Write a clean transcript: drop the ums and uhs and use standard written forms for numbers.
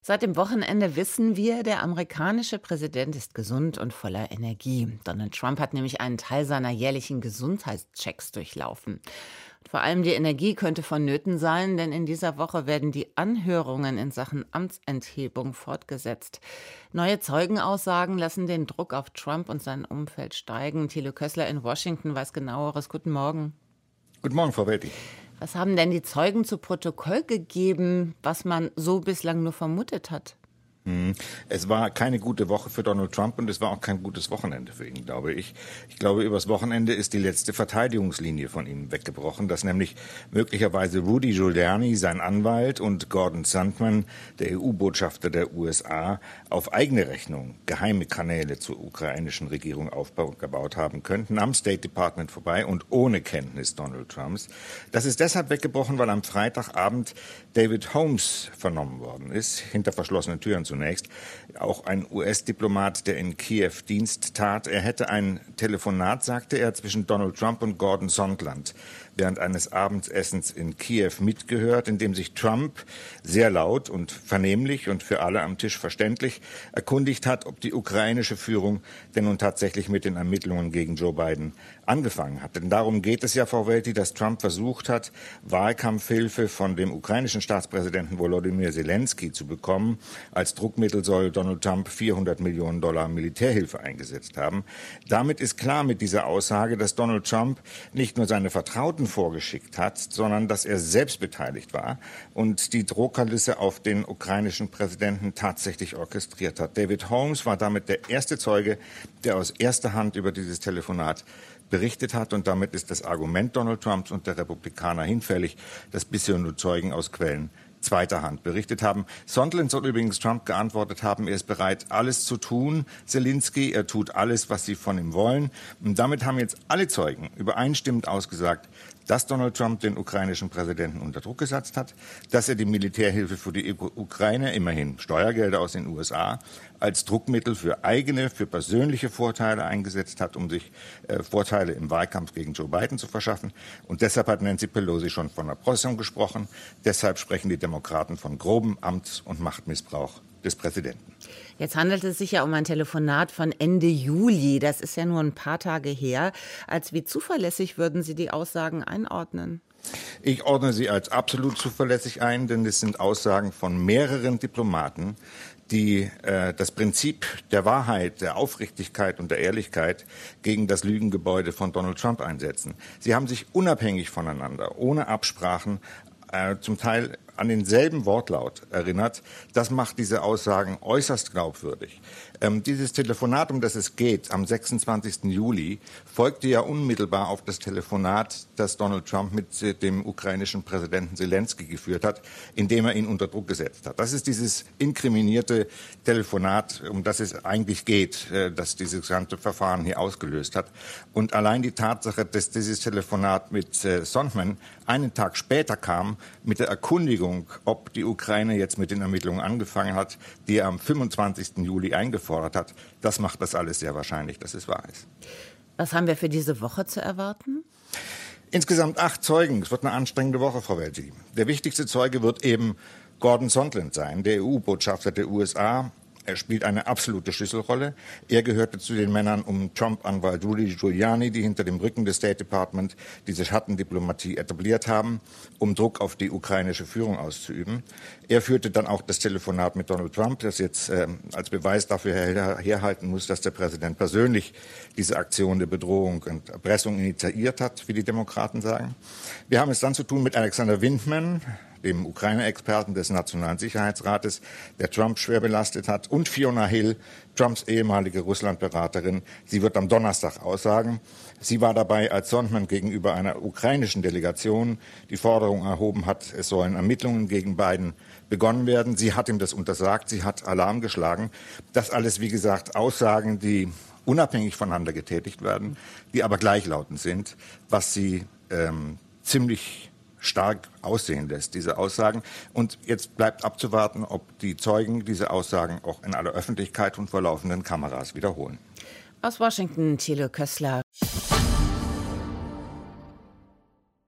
Seit dem Wochenende wissen wir, der amerikanische Präsident ist gesund und voller Energie. Donald Trump hat nämlich einen Teil seiner jährlichen Gesundheitschecks durchlaufen. Vor allem die Energie könnte vonnöten sein, denn in dieser Woche werden die Anhörungen in Sachen Amtsenthebung fortgesetzt. Neue Zeugenaussagen lassen den Druck auf Trump und sein Umfeld steigen. Thilo Kössler in Washington weiß Genaueres. Guten Morgen. Guten Morgen, Frau Welti. Was haben denn die Zeugen zu Protokoll gegeben, was man so bislang nur vermutet hat? Es war keine gute Woche für Donald Trump und es war auch kein gutes Wochenende für ihn, glaube ich. Ich glaube, übers Wochenende ist die letzte Verteidigungslinie von ihm weggebrochen, dass nämlich möglicherweise Rudy Giuliani, sein Anwalt, und Gordon Sondland, der EU-Botschafter der USA, auf eigene Rechnung geheime Kanäle zur ukrainischen Regierung aufgebaut haben könnten, am State Department vorbei und ohne Kenntnis Donald Trumps. Das ist deshalb weggebrochen, weil am Freitagabend David Holmes vernommen worden ist, hinter verschlossenen Türen zunächst, auch ein US-Diplomat, der in Kiew Dienst tat. Er hätte ein Telefonat, sagte er, zwischen Donald Trump und Gordon Sondland während eines Abendessens in Kiew mitgehört, in dem sich Trump sehr laut und vernehmlich und für alle am Tisch verständlich erkundigt hat, ob die ukrainische Führung denn nun tatsächlich mit den Ermittlungen gegen Joe Biden angefangen hat. Denn darum geht es ja, Frau Welti, dass Trump versucht hat, Wahlkampfhilfe von dem ukrainischen Staatspräsidenten Volodymyr Zelensky zu bekommen. Als Druckmittel soll Donald Trump $400 Millionen Militärhilfe eingesetzt haben. Damit ist klar mit dieser Aussage, dass Donald Trump nicht nur seine Vertrauten vorgeschickt hat, sondern dass er selbst beteiligt war und die Drohkulisse auf den ukrainischen Präsidenten tatsächlich orchestriert hat. David Holmes war damit der erste Zeuge, der aus erster Hand über dieses Telefonat berichtet hat, und damit ist das Argument Donald Trumps und der Republikaner hinfällig, dass bisher nur Zeugen aus Quellen zweiter Hand berichtet haben. Sondland soll übrigens Trump geantwortet haben, er ist bereit, alles zu tun, Zelensky, er tut alles, was sie von ihm wollen. Und damit haben jetzt alle Zeugen übereinstimmend ausgesagt, dass Donald Trump den ukrainischen Präsidenten unter Druck gesetzt hat, dass er die Militärhilfe für die Ukraine, immerhin Steuergelder aus den USA, als Druckmittel für eigene, für persönliche Vorteile eingesetzt hat, um sich Vorteile im Wahlkampf gegen Joe Biden zu verschaffen. Und deshalb hat Nancy Pelosi schon von Erpressung gesprochen. Deshalb sprechen die Demokraten von grobem Amts- und Machtmissbrauch des Präsidenten. Jetzt handelt es sich ja um ein Telefonat von Ende Juli. Das ist ja nur ein paar Tage her. Als wie zuverlässig würden Sie die Aussagen einordnen? Ich ordne sie als absolut zuverlässig ein, denn es sind Aussagen von mehreren Diplomaten, die das Prinzip der Wahrheit, der Aufrichtigkeit und der Ehrlichkeit gegen das Lügengebäude von Donald Trump einsetzen. Sie haben sich unabhängig voneinander, ohne Absprachen, zum Teil an denselben Wortlaut erinnert. Das macht diese Aussagen äußerst glaubwürdig. Dieses Telefonat, um das es geht, am 26. Juli, folgte ja unmittelbar auf das Telefonat, das Donald Trump mit dem ukrainischen Präsidenten Zelensky geführt hat, indem er ihn unter Druck gesetzt hat. Das ist dieses inkriminierte Telefonat, um das es eigentlich geht, das dieses ganze Verfahren hier ausgelöst hat. Und allein die Tatsache, dass dieses Telefonat mit Sondland einen Tag später kam, mit der Erkundigung, ob die Ukraine jetzt mit den Ermittlungen angefangen hat, die er am 25. Juli eingefordert hat, das macht das alles sehr wahrscheinlich, dass es wahr ist. Was haben wir für diese Woche zu erwarten? Insgesamt 8 Zeugen. Es wird eine anstrengende Woche, Frau Welti. Der wichtigste Zeuge wird eben Gordon Sondland sein, der EU-Botschafter der USA. Er spielt eine absolute Schlüsselrolle. Er gehörte zu den Männern um Trump-Anwalt Rudy Giuliani, die hinter dem Rücken des State Department diese Schattendiplomatie etabliert haben, um Druck auf die ukrainische Führung auszuüben. Er führte dann auch das Telefonat mit Donald Trump, das jetzt als Beweis dafür herhalten muss, dass der Präsident persönlich diese Aktion der Bedrohung und Erpressung initiiert hat, wie die Demokraten sagen. Wir haben es dann zu tun mit Alexander Vindman, dem Ukraine-Experten des Nationalen Sicherheitsrates, der Trump schwer belastet hat, und Fiona Hill, Trumps ehemalige Russlandberaterin. Sie wird am Donnerstag aussagen. Sie war dabei, als Sondland gegenüber einer ukrainischen Delegation die Forderung erhoben hat, es sollen Ermittlungen gegen Biden begonnen werden. Sie hat ihm das untersagt, sie hat Alarm geschlagen. Das alles, wie gesagt, Aussagen, die unabhängig voneinander getätigt werden, die aber gleichlautend sind, was sie ziemlich stark aussehen lässt, diese Aussagen. Und jetzt bleibt abzuwarten, ob die Zeugen diese Aussagen auch in aller Öffentlichkeit und vor laufenden Kameras wiederholen. Aus Washington, Thilo Kössler.